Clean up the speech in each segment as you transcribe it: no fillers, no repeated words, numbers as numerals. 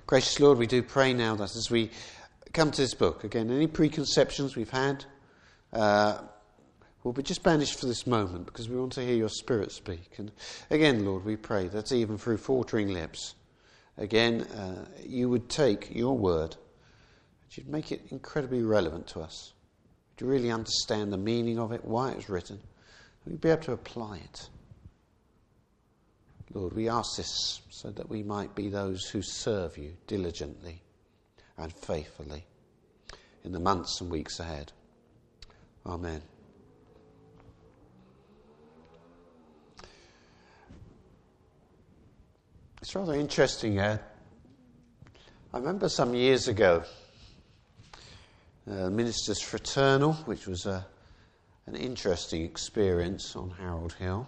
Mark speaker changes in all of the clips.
Speaker 1: Gracious Lord, we do pray now that as we come to this book, again, any preconceptions we've had will be just banished for this moment, because we want to hear your Spirit speak. And again, Lord, we pray that even through faltering lips, again, you would take your word, that you'd make it incredibly relevant to us, to really understand the meaning of it, why it was written, and we'd be able to apply it. Lord, we ask this so that we might be those who serve you diligently and faithfully in the months and weeks ahead. Amen. It's rather interesting. I remember some years ago, Ministers Fraternal, which was an interesting experience on Harold Hill.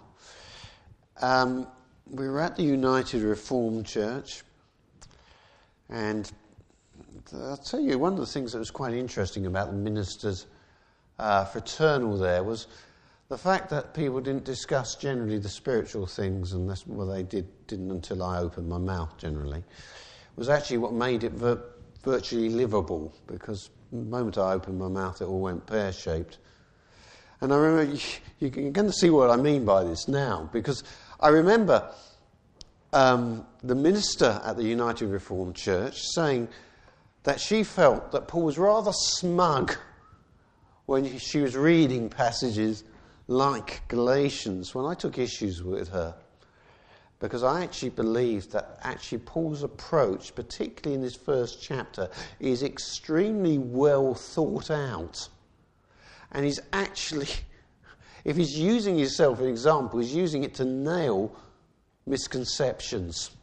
Speaker 1: We were at the United Reformed Church, and I'll tell you, one of the things that was quite interesting about the Ministers Fraternal there was the fact that people didn't discuss generally the spiritual things, and that's what they didn't until I opened my mouth generally, was actually what made it virtually livable, because the moment I opened my mouth it all went pear-shaped. And I remember, you're going to see what I mean by this now, because I remember the minister at the United Reformed Church saying that she felt that Paul was rather smug when she was reading passages like Galatians, when I took issues with her, because I actually believed that actually Paul's approach, particularly in this first chapter, is extremely well thought out. And he's actually, if he's using himself as an example, he's using it to nail misconceptions.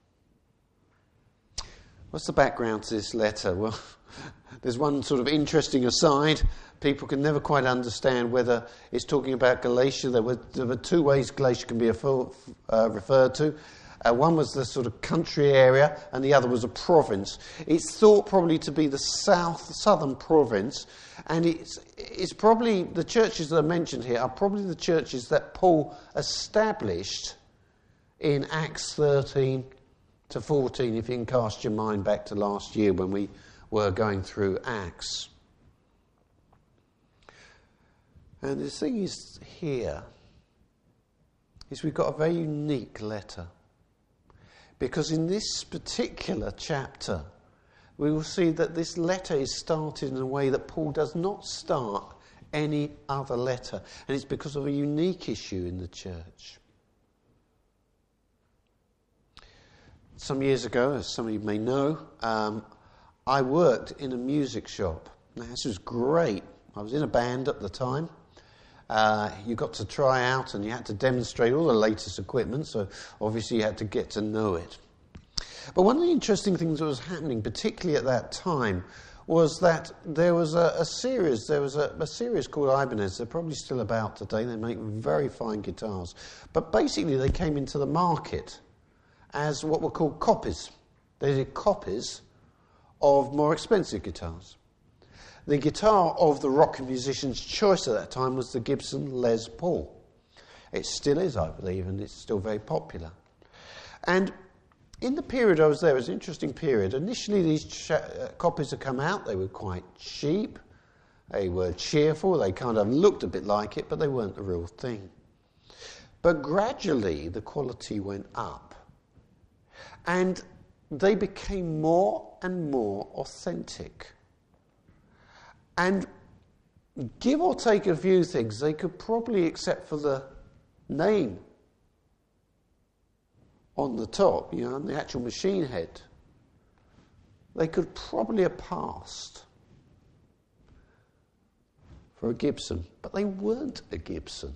Speaker 1: What's the background to this letter? Well, there's one sort of interesting aside. People can never quite understand whether it's talking about Galatia. There were two ways Galatia can be referred to. One was the sort of country area, and the other was a province. It's thought probably to be the southern province, and it's probably, the churches that are mentioned here are probably the churches that Paul established in Acts 13 to 14, if you can cast your mind back to last year when we were going through Acts. And the thing is here, is we've got a very unique letter. Because in this particular chapter, we will see that this letter is started in a way that Paul does not start any other letter. And it's because of a unique issue in the church. Some years ago, as some of you may know, I worked in a music shop. Now, this was great. I was in a band at the time. You got to try out and you had to demonstrate all the latest equipment, so obviously you had to get to know it. But one of the interesting things that was happening, particularly at that time, was that there was a series. There was a series called Ibanez. They're probably still about today. They make very fine guitars. But basically they came into the market as what were called copies. They did copies of more expensive guitars. The guitar of the rock musician's choice at that time was the Gibson Les Paul. It still is, I believe, and it's still very popular. And in the period I was there, it was an interesting period. Initially, these copies had come out. They were quite cheap. They were cheerful. They kind of looked a bit like it, but they weren't the real thing. But gradually, the quality went up. And they became more and more authentic. And give or take a few things, they could probably, except for the name on the top, and the actual machine head, they could probably have passed for a Gibson. But they weren't a Gibson.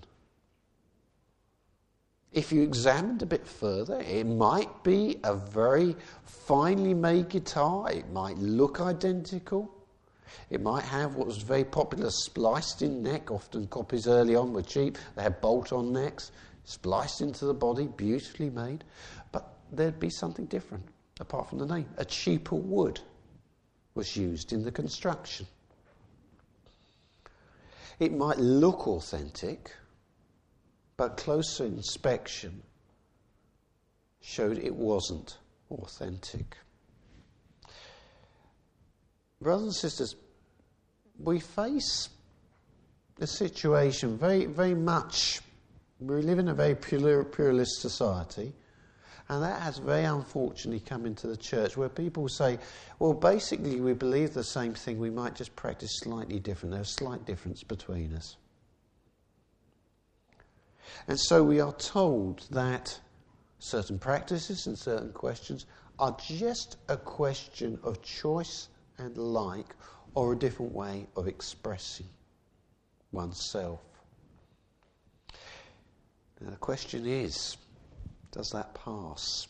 Speaker 1: If you examined a bit further, it might be a very finely made guitar. It might look identical. It might have what was very popular, spliced-in neck. Often copies early on were cheap. They had bolt-on necks, spliced into the body, beautifully made. But there'd be something different, apart from the name. A cheaper wood was used in the construction. It might look authentic, but closer inspection showed it wasn't authentic. brothers and sisters, we face a situation very, very much. We live in a very pluralist society, and that has very unfortunately come into the church, where people say, well, basically we believe the same thing, we might just practice slightly different. There's a slight difference between us. And so we are told that certain practices and certain questions are just a question of choice and like, or a different way of expressing oneself. Now the question is, does that pass?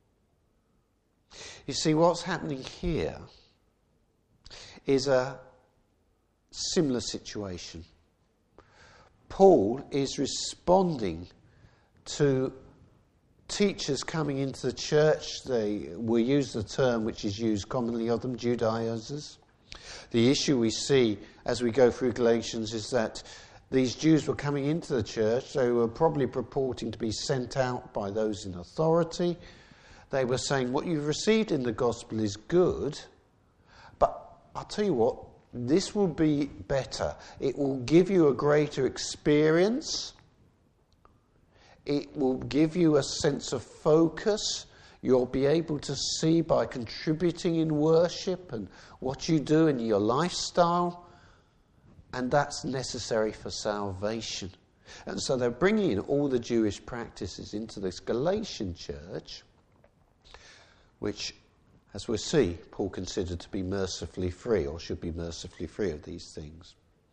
Speaker 1: You see, what's happening here is a similar situation. Paul is responding to teachers coming into the church. They will use the term which is used commonly of them, Judaizers. The issue we see as we go through Galatians is that these Jews were coming into the church. They were probably purporting to be sent out by those in authority. They were saying, what you've received in the gospel is good, but I'll tell you what, this will be better. It will give you a greater experience. It will give you a sense of focus. You'll be able to see by contributing in worship and what you do in your lifestyle. And that's necessary for salvation. And so they're bringing in all the Jewish practices into this Galatian church, which, as we'll see, Paul considered to be mercifully free, or should be mercifully free of these things.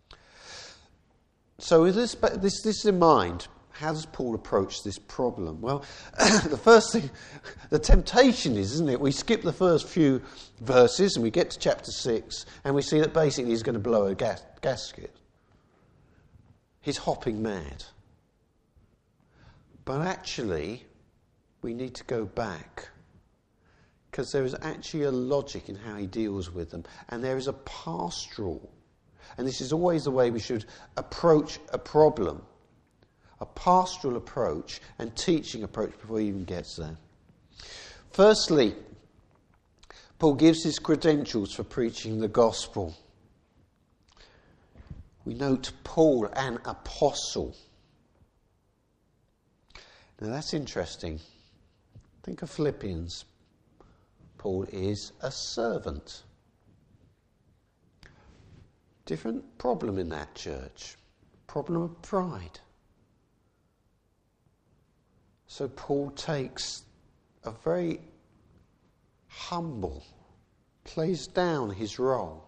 Speaker 1: So with this in mind, how does Paul approach this problem? Well, the first thing, the temptation is, isn't it? We skip the first few verses and we get to chapter 6 and we see that basically he's going to blow a gasket. He's hopping mad. But actually, we need to go back, because there is actually a logic in how he deals with them. And there is a pastoral, and this is always the way we should approach a problem, a pastoral approach and teaching approach before he even gets there. Firstly, Paul gives his credentials for preaching the gospel. We note Paul, an apostle. Now that's interesting. Think of Philippians. Paul is a servant. Different problem in that church. Problem of pride. So Paul takes a very humble, plays down his role.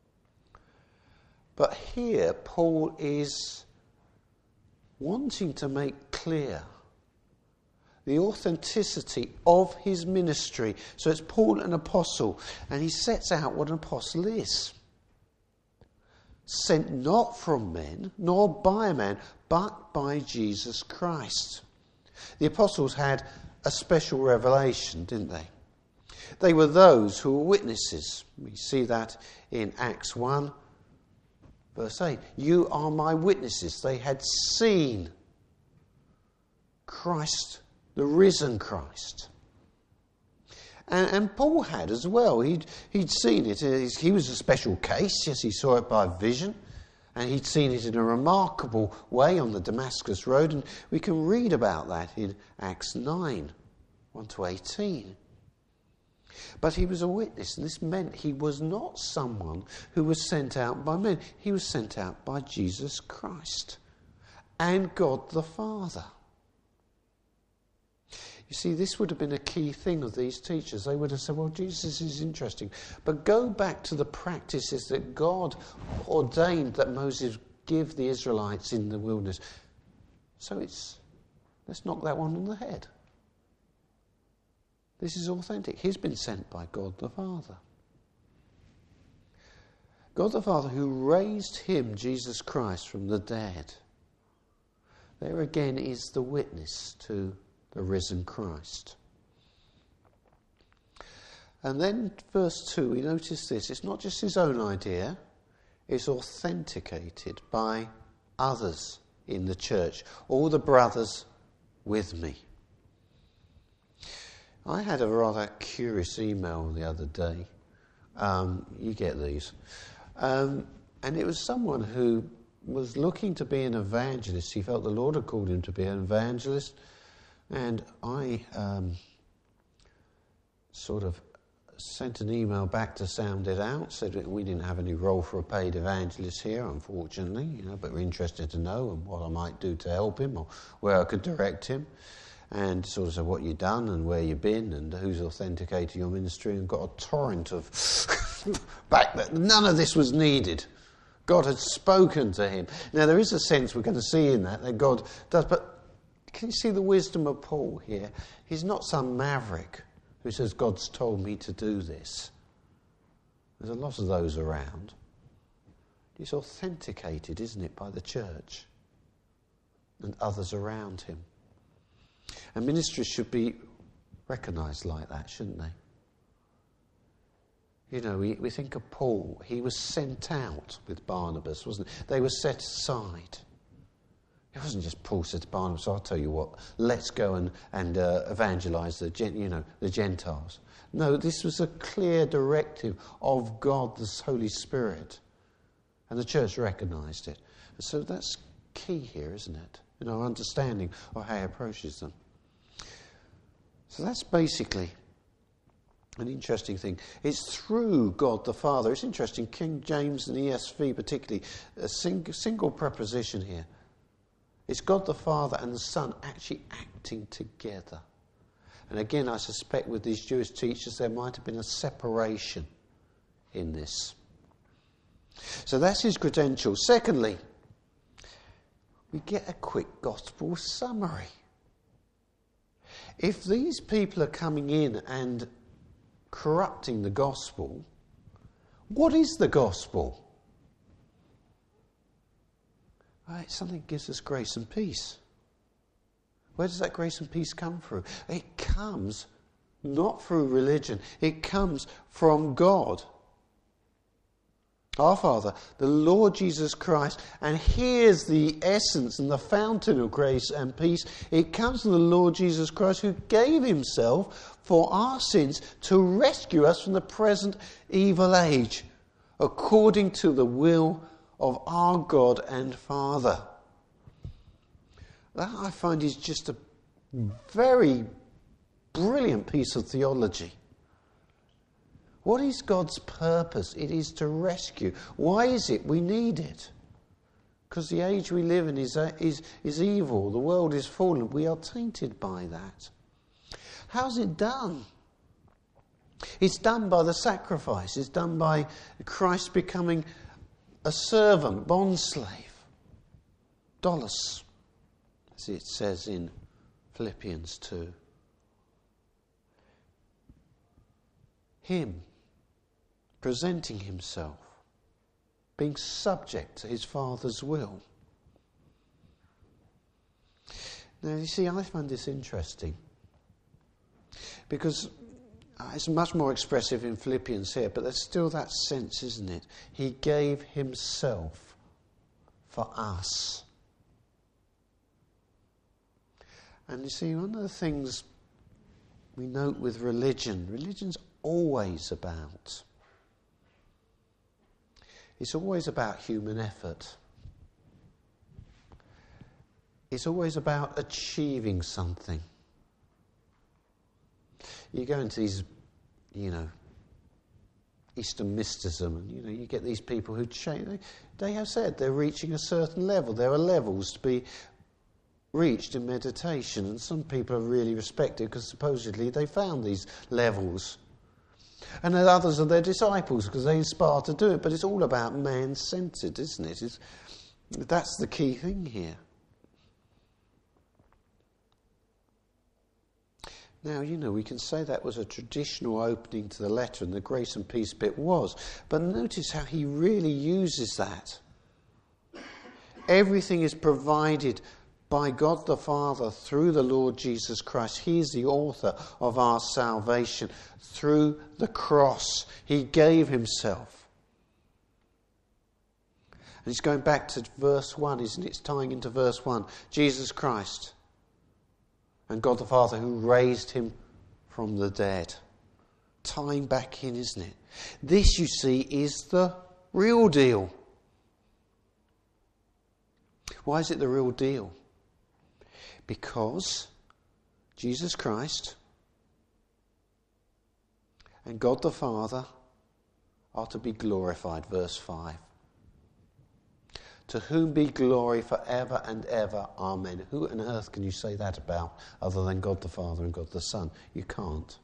Speaker 1: But here Paul is wanting to make clear the authenticity of his ministry. So it's Paul, an apostle, and he sets out what an apostle is. Sent not from men, nor by a man, but by Jesus Christ. The apostles had a special revelation, didn't they? They were those who were witnesses. We see that in Acts 1, verse 8. You are my witnesses. They had seen Christ, the risen Christ. And Paul had as well. He'd seen it. He was a special case. Yes, he saw it by vision. And he'd seen it in a remarkable way on the Damascus Road. And we can read about that in Acts 9, 1-18. But he was a witness, and this meant he was not someone who was sent out by men. He was sent out by Jesus Christ and God the Father. You see, this would have been a key thing of these teachers. They would have said, well, Jesus is interesting, but go back to the practices that God ordained that Moses give the Israelites in the wilderness. So let's knock that one on the head. This is authentic. He's been sent by God the Father. God the Father who raised him, Jesus Christ, from the dead. There again is the witness to the risen Christ. And then verse 2, we notice this. It's not just his own idea. It's authenticated by others in the church. All the brothers with me. I had a rather curious email the other day. You get these. And it was someone who was looking to be an evangelist. He felt the Lord had called him to be an evangelist. And I sort of sent an email back to sound it out, said that we didn't have any role for a paid evangelist here, unfortunately, but we're interested to know and what I might do to help him or where I could direct him. And sort of said what you've done and where you've been and who's authenticated your ministry, and got a torrent of back that none of this was needed. God had spoken to him. Now there is a sense we're going to see in that God does, but can you see the wisdom of Paul here? He's not some maverick who says, God's told me to do this. There's a lot of those around. He's authenticated, isn't it, by the church and others around him. And ministries should be recognised like that, shouldn't they? We think of Paul. He was sent out with Barnabas, wasn't it? They were set aside. It wasn't just Paul said to Barnabas, I'll tell you what, let's go and evangelise the Gentiles. No, this was a clear directive of God, the Holy Spirit. And the church recognised it. So that's key here, isn't it? Our understanding of how he approaches them. So that's basically an interesting thing. It's through God the Father. It's interesting, King James and ESV particularly, a single preposition here. It's God the Father and the Son actually acting together. And again, I suspect with these Jewish teachers there might have been a separation in this. So that's his credential. Secondly, we get a quick gospel summary. If these people are coming in and corrupting the gospel, what is the gospel? Right, something gives us grace and peace. Where does that grace and peace come from? It comes not through religion. It comes from God. Our Father, the Lord Jesus Christ. And here's the essence and the fountain of grace and peace. It comes from the Lord Jesus Christ, who gave himself for our sins to rescue us from the present evil age, according to the will of our God and Father. That, I find, is just a very brilliant piece of theology. What is God's purpose? It is to rescue. Why is it we need it? Because the age we live in is evil. The world is fallen. We are tainted by that. How's it done? It's done by the sacrifice. It's done by Christ becoming a servant, bondslave. Doulos, as it says in Philippians 2. Him presenting himself, being subject to his Father's will. Now, you see, I find this interesting because it's much more expressive in Philippians here, but there's still that sense, isn't it? He gave himself for us. And you see, one of the things we note with religion's always about. It's always about human effort. It's always about achieving something. You go into these, Eastern mysticism, and you get these people who change. They have said they're reaching a certain level. There are levels to be reached in meditation, and some people are really respected because supposedly they found these levels. And then others are their disciples because they inspire to do it. But it's all about man-centered, isn't it? That's the key thing here. Now, we can say that was a traditional opening to the letter, and the grace and peace bit was. But notice how he really uses that. Everything is provided by God the Father through the Lord Jesus Christ. He is the author of our salvation. Through the cross, he gave himself. And it's going back to verse 1, isn't it? It's tying into verse 1. Jesus Christ and God the Father who raised him from the dead. tying back in, isn't it? This, you see, is the real deal. Why is it the real deal? Because Jesus Christ and God the Father are to be glorified, verse 5. To whom be glory forever and ever. Amen. Who on earth can you say that about other than God the Father and God the Son? You can't.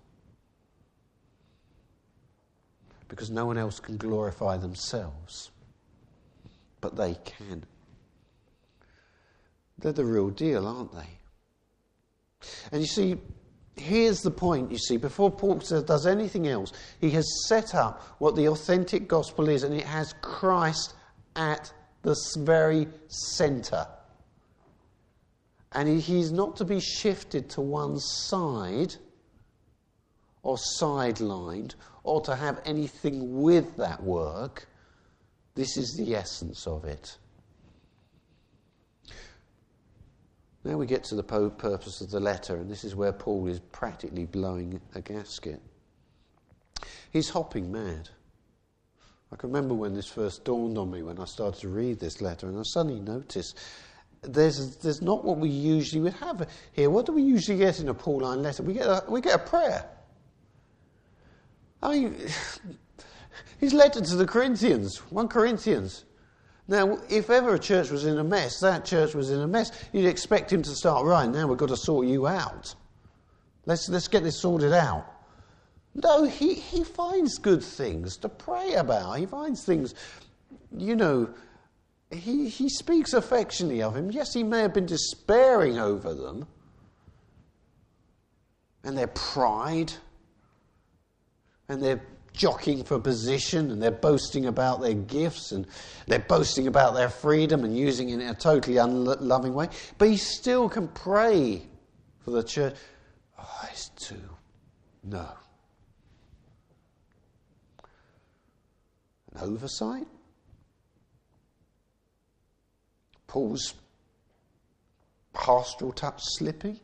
Speaker 1: Because no one else can glorify themselves. But they can. They're the real deal, aren't they? And you see, here's the point, you see, before Paul does anything else, he has set up what the authentic gospel is, and it has Christ at the very centre. And he's not to be shifted to one side or sidelined or to have anything with that work. This is the essence of it. Now we get to the purpose of the letter, and this is where Paul is practically blowing a gasket. He's hopping mad. I can remember when this first dawned on me when I started to read this letter, and I suddenly noticed there's not what we usually would have here. What do we usually get in a Pauline letter? We get a prayer. I mean, his letter to the Corinthians, 1 Corinthians. Now, if ever a church was in a mess, that church was in a mess. You'd expect him to start, right, now we've got to sort you out. Let's get this sorted out. No, he finds good things to pray about. He finds things, he speaks affectionately of him. Yes, he may have been despairing over them and their pride and their jockeying for position, and they're boasting about their gifts, and they're boasting about their freedom and using it in a totally unloving way. But he still can pray for the church. Oh, it's too... No. An oversight? Paul's pastoral touch slipping?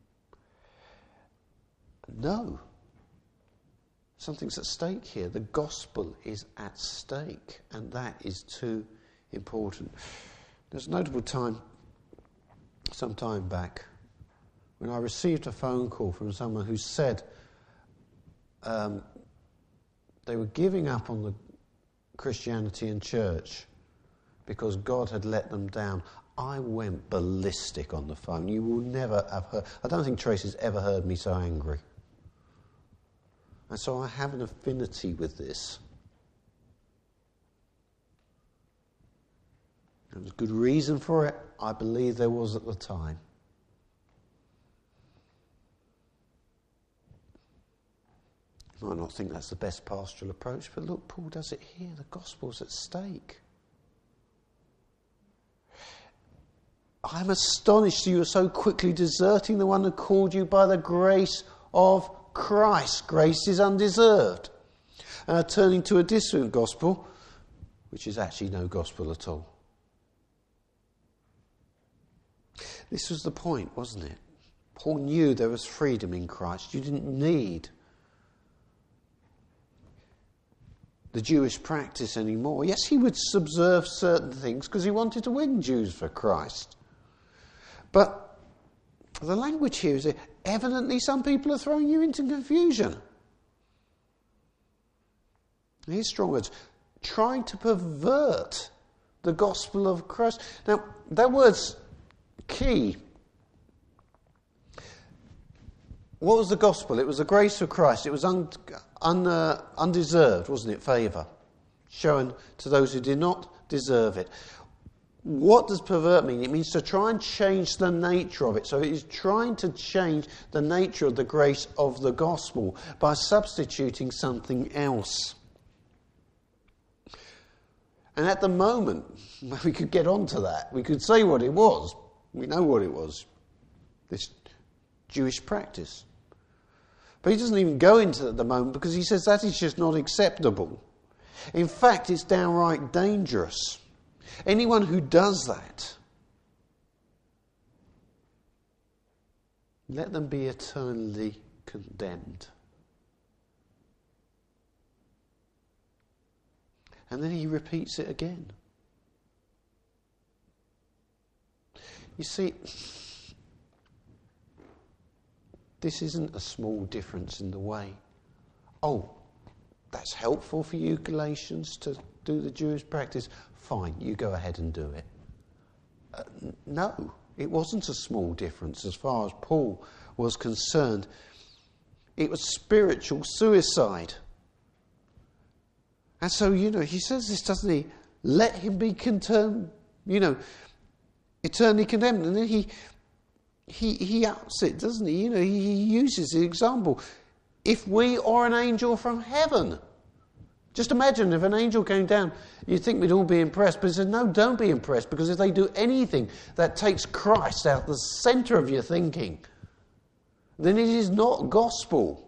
Speaker 1: No. Something's at stake here. The gospel is at stake, and that is too important. There's a notable time, some time back, when I received a phone call from someone who said they were giving up on the Christianity and church because God had let them down. I went ballistic on the phone. You will never have heard... I don't think Tracy's ever heard me so angry. And so I have an affinity with this. There was good reason for it. I believe there was at the time. You might not think that's the best pastoral approach, but look, Paul does it here. The gospel's at stake. I'm astonished you are so quickly deserting the one who called you by the grace of Christ. Grace is undeserved. And are turning to a different gospel, which is actually no gospel at all. This was the point, wasn't it? Paul knew there was freedom in Christ. You didn't need the Jewish practice anymore. Yes, he would subserve certain things because he wanted to win Jews for Christ. But the language here is that evidently some people are throwing you into confusion. Here's strong words. Trying to pervert the gospel of Christ. Now, that word's key. What was the gospel? It was the grace of Christ. It was undeserved, wasn't it? Favour. Shown to those who did not deserve it. What does pervert mean? It means to try and change the nature of it. So it is trying to change the nature of the grace of the gospel by substituting something else. And at the moment, we could get onto that. We could say what it was. We know what it was. This Jewish practice. But he doesn't even go into it at the moment because he says that is just not acceptable. In fact, it's downright dangerous. Anyone who does that, let them be eternally condemned. And then he repeats it again. You see, this isn't a small difference in the way. Oh, that's helpful for you, Galatians, to do the Jewish practice. Fine, you go ahead and do it. No, it wasn't a small difference as far as Paul was concerned. It was spiritual suicide. And so, he says this, doesn't he? Let him be eternally condemned. And then he ups it, doesn't he? He uses the example. If we or an angel from heaven. Just imagine if an angel came down, you'd think we'd all be impressed. But he said, no, don't be impressed, because if they do anything that takes Christ out the centre of your thinking, then it is not gospel.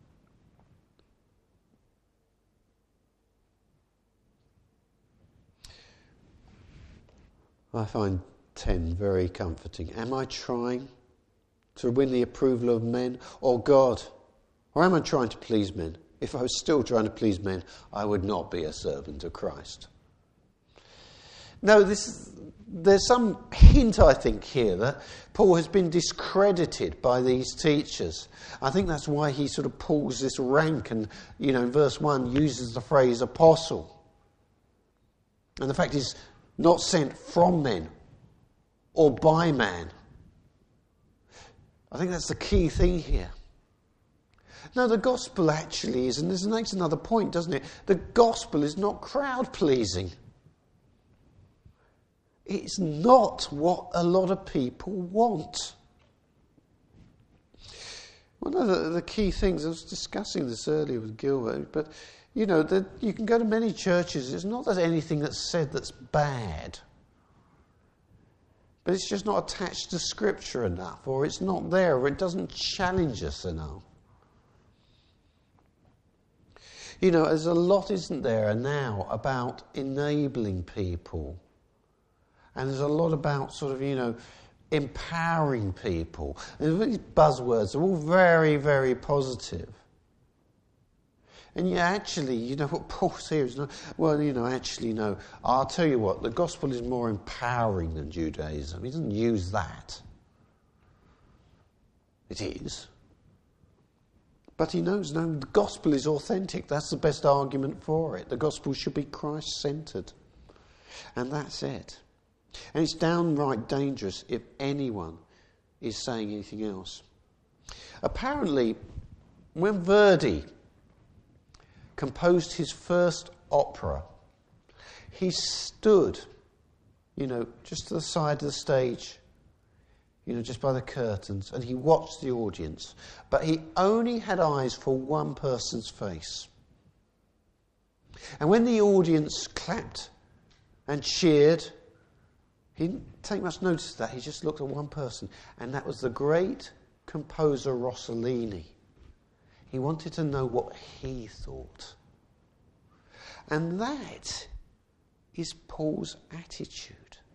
Speaker 1: I find 10 very comforting. Am I trying to win the approval of men or God? Or am I trying to please men? If I was still trying to please men, I would not be a servant of Christ. No, there's some hint, I think, here that Paul has been discredited by these teachers. I think that's why he sort of pulls this rank and, in verse 1 uses the phrase apostle. And the fact is, not sent from men or by man. I think that's the key thing here. No, the gospel actually is, and this makes another point, doesn't it? The gospel is not crowd-pleasing. It's not what a lot of people want. One of the key things, I was discussing this earlier with Gilbert, but you can go to many churches. It's not that anything that's said that's bad, but it's just not attached to Scripture enough, or it's not there, or it doesn't challenge us enough. There's a lot, isn't there, now about enabling people. And there's a lot about sort of, empowering people. And these buzzwords are all very, very positive. And yet actually, what Paul's here is, no. I'll tell you what, the gospel is more empowering than Judaism. He doesn't use that. It is. But he knows, no, the gospel is authentic. That's the best argument for it. The gospel should be Christ-centred. And that's it. And it's downright dangerous if anyone is saying anything else. Apparently, when Verdi composed his first opera, he stood, just to the side of the stage, just by the curtains, and he watched the audience. But he only had eyes for one person's face. And when the audience clapped and cheered, he didn't take much notice of that. He just looked at one person, and that was the great composer Rossellini. He wanted to know what he thought. And that is Paul's attitude.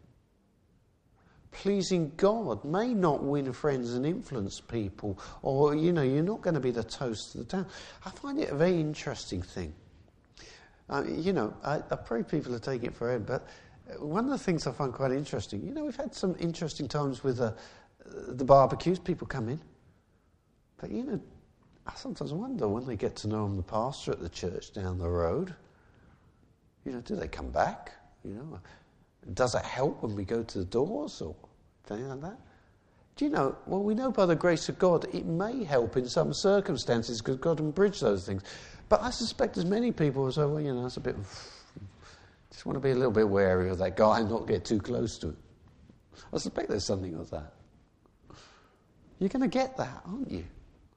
Speaker 1: Pleasing God may not win friends and influence people, or, you're not going to be the toast of the town. I find it a very interesting thing. I pray people are taking it for it, but one of the things I find quite interesting, we've had some interesting times with the barbecues, people come in. But, I sometimes wonder when they get to know the pastor at the church down the road, do they come back? Does it help when we go to the doors or anything like that? Do you know, well, we know by the grace of God it may help in some circumstances because God can bridge those things. But I suspect there's many people who say, well, it's a bit, just want to be a little bit wary of that guy and not get too close to him. I suspect there's something of that. You're going to get that, aren't you?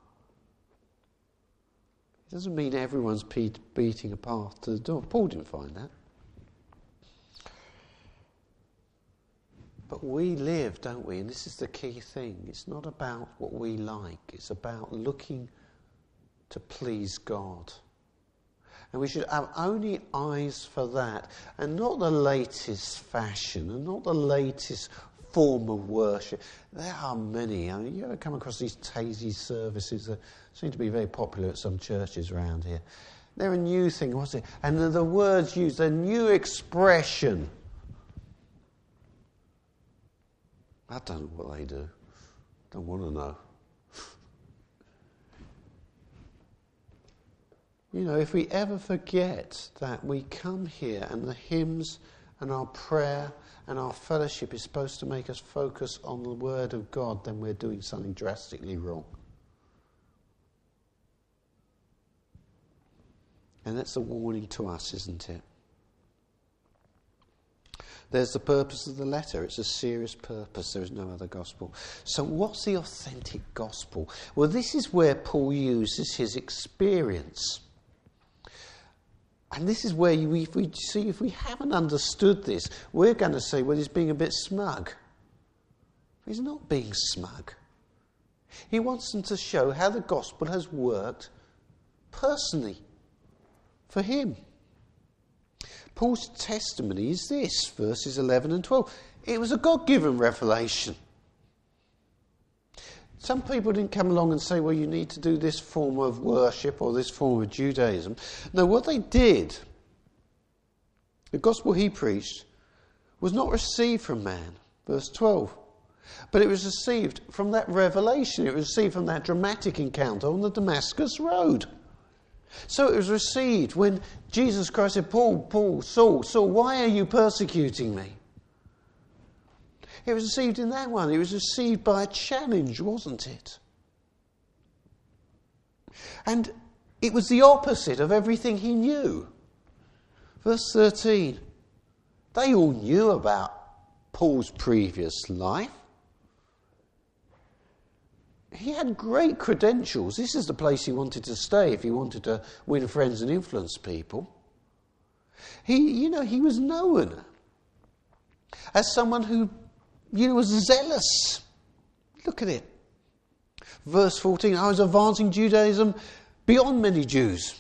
Speaker 1: It doesn't mean everyone's beating a path to the door. Paul didn't find that. But we live, don't we? And this is the key thing. It's not about what we like. It's about looking to please God. And we should have only eyes for that, and not the latest fashion, and not the latest form of worship. There are many. You ever come across these Tazy services that seem to be very popular at some churches around here? They're a new thing, what's it? And the words used, a new expression. I don't know what they do. Don't want to know. You know, if we ever forget that we come here and the hymns and our prayer and our fellowship is supposed to make us focus on the Word of God, then we're doing something drastically wrong. And that's a warning to us, isn't it? There's the purpose of the letter. It's a serious purpose. There is no other gospel. So what's the authentic gospel? Well, this is where Paul uses his experience. And this is where if we haven't understood this, we're going to say, well, he's being a bit smug. He's not being smug. He wants them to show how the gospel has worked personally for him. Paul's testimony is this, verses 11 and 12. It was a God-given revelation. Some people didn't come along and say, well, you need to do this form of worship or this form of Judaism. No, what they did, the gospel he preached, was not received from man, verse 12. But it was received from that revelation. It was received from that dramatic encounter on the Damascus Road. So it was received when Jesus Christ said, Paul, Saul, why are you persecuting me? It was received in that one. It was received by a challenge, wasn't it? And it was the opposite of everything he knew. Verse 13. They all knew about Paul's previous life. He had great credentials. This is the place he wanted to stay if he wanted to win friends and influence people. He was known as someone who, was zealous. Look at it. Verse 14, I was advancing Judaism beyond many Jews.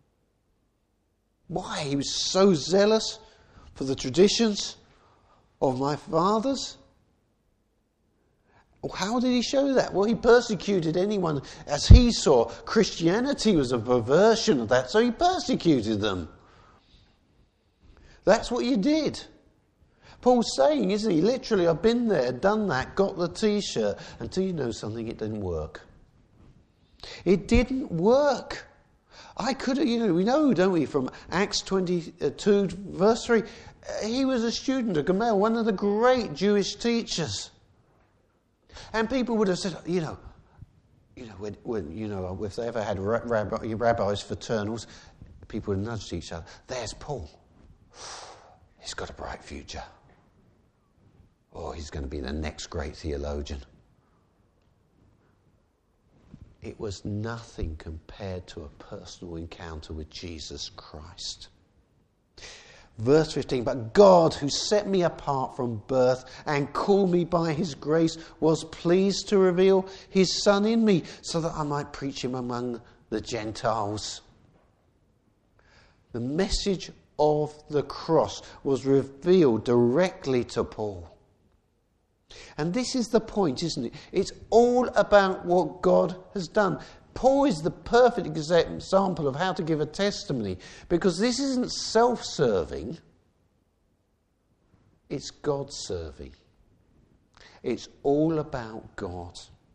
Speaker 1: Why? He was so zealous for the traditions of my fathers. How did he show that? Well, he persecuted anyone as he saw. Christianity was a perversion of that, so he persecuted them. That's what you did. Paul's saying, isn't he? Literally, I've been there, done that, got the t-shirt. Until you know something, it didn't work. It didn't work. I could have, we know, don't we, from Acts 22, verse 3, he was a student of Gamaliel, one of the great Jewish teachers. And people would have said, if they ever had rabbis, fraternals, people would nudge each other. There's Paul. He's got a bright future. Oh, he's going to be the next great theologian. It was nothing compared to a personal encounter with Jesus Christ. Verse 15, but God, who set me apart from birth and called me by his grace, was pleased to reveal his Son in me so that I might preach him among the Gentiles. The message of the cross was revealed directly to Paul. And this is the point, isn't it? It's all about what God has done. Paul is the perfect example of how to give a testimony, because this isn't self-serving, it's God-serving. It's all about God.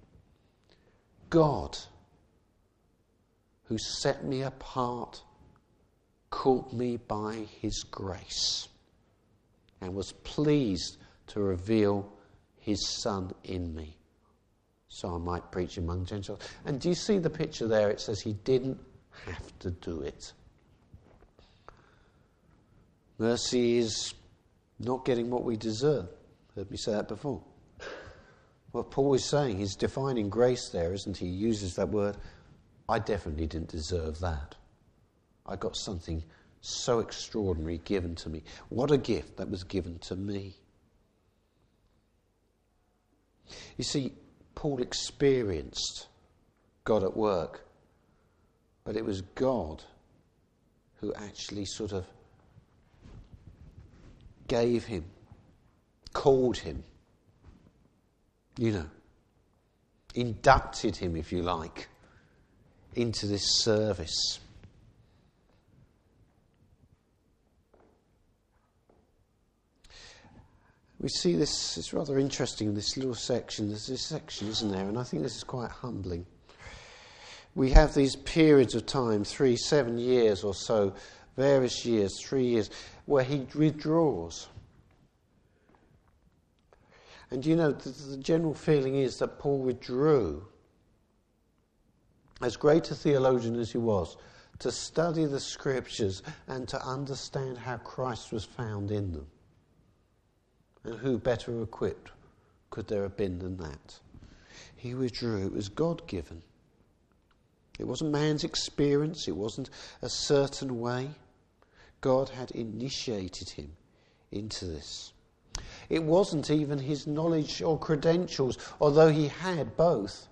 Speaker 1: God, who set me apart, called me by his grace, and was pleased to reveal his Son in me, so I might preach among Gentiles. And do you see the picture there? It says he didn't have to do it. Mercy is not getting what we deserve. Heard me say that before. What Paul is saying, he's defining grace there, isn't he? He uses that word. I definitely didn't deserve that. I got something so extraordinary given to me. What a gift that was given to me. You see, Paul experienced God at work, but it was God who actually sort of gave him, called him, inducted him, if you like, into this service. we see this, it's rather interesting, this little section. There's this section, isn't there? And I think this is quite humbling. We have these periods of time, 7 years or so, various years, 3 years, where he withdraws. And you know, the general feeling is that Paul withdrew, as great a theologian as he was, to study the scriptures and to understand how Christ was found in them. And who better equipped could there have been than that? He withdrew. It was God-given. It wasn't man's experience. It wasn't a certain way. God had initiated him into this. It wasn't even his knowledge or credentials, although he had both.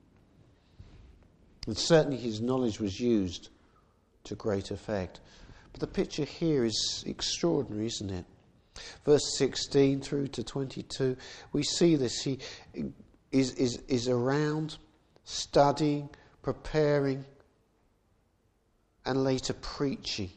Speaker 1: And certainly his knowledge was used to great effect. But the picture here is extraordinary, isn't it? Verse 16 through to 22, we see this. He is around, studying, preparing, and later preaching.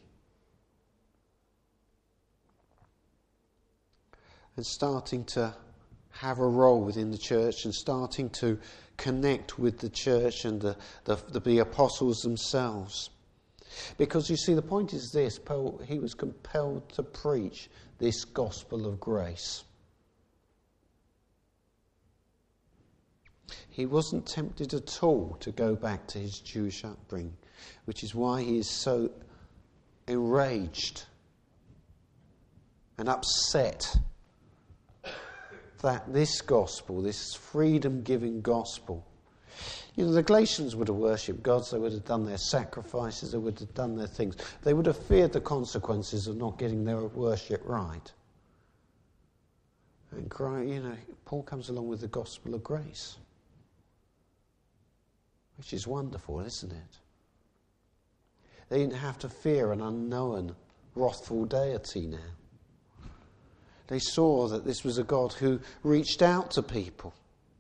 Speaker 1: And starting to have a role within the church and starting to connect with the church and the apostles themselves. Because you see, the point is this: Paul, he was compelled to preach this gospel of grace. He wasn't tempted at all to go back to his Jewish upbringing, which is why he is so enraged and upset that this gospel, this freedom-giving gospel, you know, the Galatians would have worshipped gods, they would have done their sacrifices, they would have done their things. They would have feared the consequences of not getting their worship right. And, you know, Paul comes along with the gospel of grace, which is wonderful, isn't it? They didn't have to fear an unknown, wrathful deity now. They saw that this was a God who reached out to people.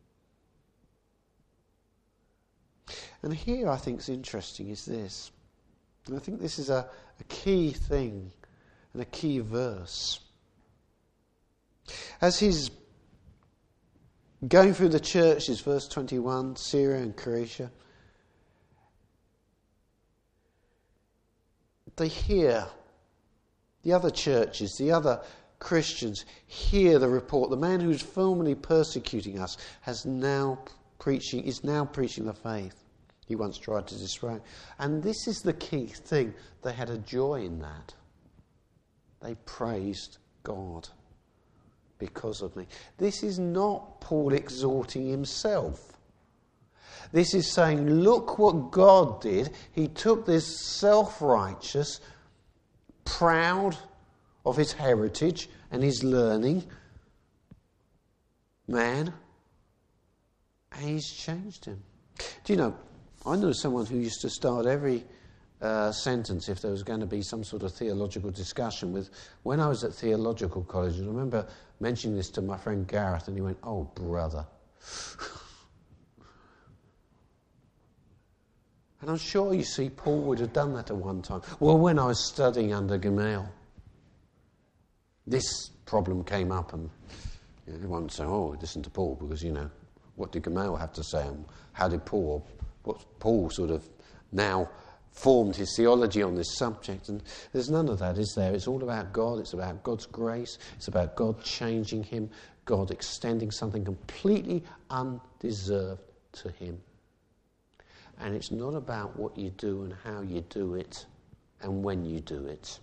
Speaker 1: And here I think is interesting is this. And I think this is a key thing and a key verse. As he's going through the churches, verse 21, Syria and Croatia, they hear the other churches, the other Christians hear the report. The man who's formerly persecuting us is now preaching the faith he once tried to destroy. And this is the key thing. They had a joy in that. They praised God because of me. This is not Paul exhorting himself. This is saying, look what God did. He took this self-righteous, proud of his heritage and his learning man, and he's changed him. Do you know, I know someone who used to start every sentence if there was going to be some sort of theological discussion with, when I was at theological college, and I remember mentioning this to my friend Gareth, and he went, "Oh, brother." And I'm sure, you see, Paul would have done that at one time. Well, when I was studying under Gamaliel, this problem came up, and everyone said, "Oh, listen to Paul," because, you know, what did Gamaliel have to say, and how did Paul sort of now formed his theology on this subject? And there's none of that, is there? It's all about God. It's about God's grace. It's about God changing him, God extending something completely undeserved to him. And it's not about what you do and how you do it and when you do it.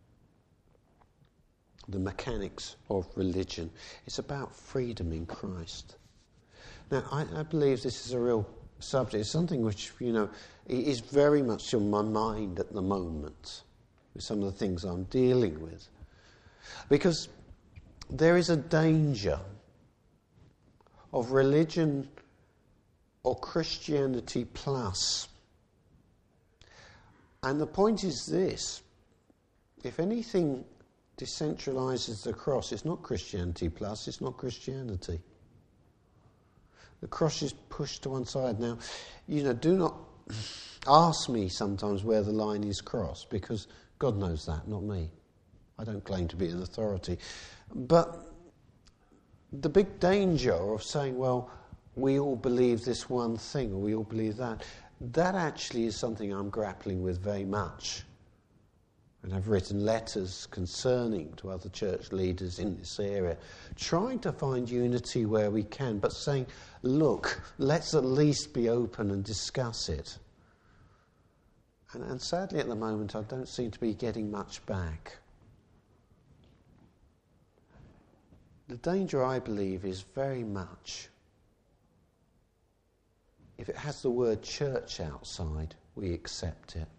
Speaker 1: The mechanics of religion. It's about freedom in Christ. Now, I believe this is a real subject. It's something which, you know, is very much on my mind at the moment with some of the things I'm dealing with. Because there is a danger of religion or Christianity plus. And the point is this: if anything decentralises the cross, it's not Christianity plus, it's not Christianity. The cross is pushed to one side. Now, you know, do not ask me sometimes where the line is crossed, because God knows that, not me. I don't claim to be an authority. But the big danger of saying, well, we all believe this one thing, or we all believe that, that actually is something I'm grappling with very much. And I've written letters concerning to other church leaders in this area, trying to find unity where we can, but saying, look, let's at least be open and discuss it. And sadly at the moment I don't seem to be getting much back. The danger, I believe, is very much, if it has the word church outside, we accept it.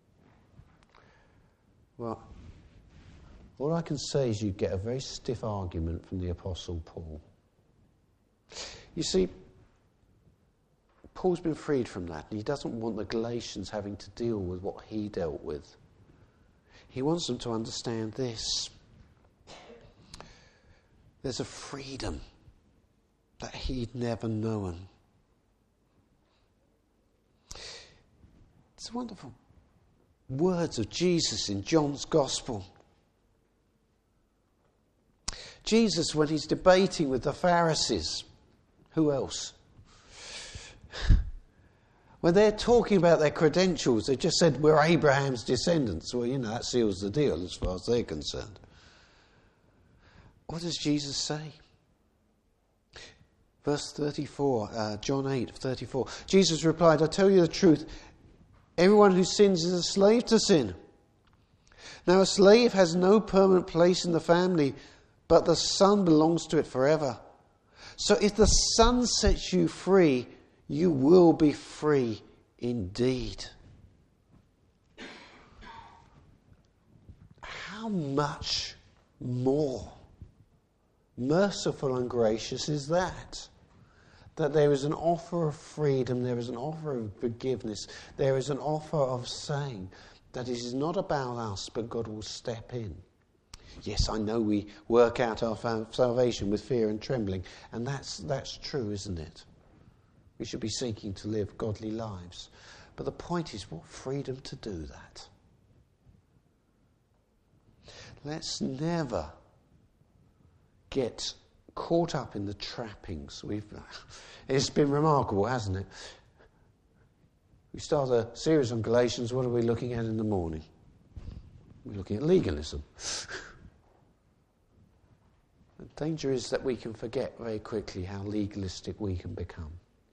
Speaker 1: Well, all I can say is you get a very stiff argument from the Apostle Paul. You see, Paul's been freed from that, and he doesn't want the Galatians having to deal with what he dealt with. He wants them to understand this. There's a freedom that he'd never known. It's wonderful words of Jesus in John's Gospel. Jesus, when he's debating with the Pharisees, who else? When they're talking about their credentials, they just said, we're Abraham's descendants. Well, that seals the deal as far as they're concerned. What does Jesus say? Verse 34, John 8:34. Jesus replied, I tell you the truth, everyone who sins is a slave to sin. Now a slave has no permanent place in the family, but the Son belongs to it forever. So if the Son sets you free, you will be free indeed. How much more merciful and gracious is that? That there is an offer of freedom, there is an offer of forgiveness, there is an offer of saying that it is not about us, but God will step in. Yes, I know we work out our salvation with fear and trembling, and that's true, isn't it? We should be seeking to live godly lives. But the point is, what freedom to do that? Let's never get caught up in the trappings. It's been remarkable, hasn't it? We start a series on Galatians. What are we looking at in the morning? We're looking at legalism. The danger is that we can forget very quickly how legalistic we can become.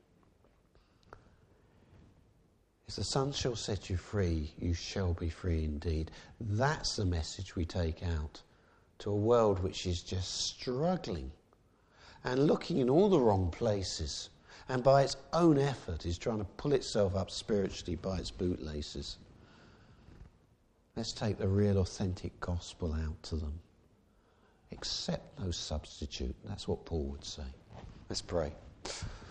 Speaker 1: If the Son shall set you free, you shall be free indeed. That's the message we take out to a world which is just struggling and looking in all the wrong places, and by its own effort is trying to pull itself up spiritually by its bootlaces. Let's take the real authentic gospel out to them. Accept no substitute. That's what Paul would say. Let's pray.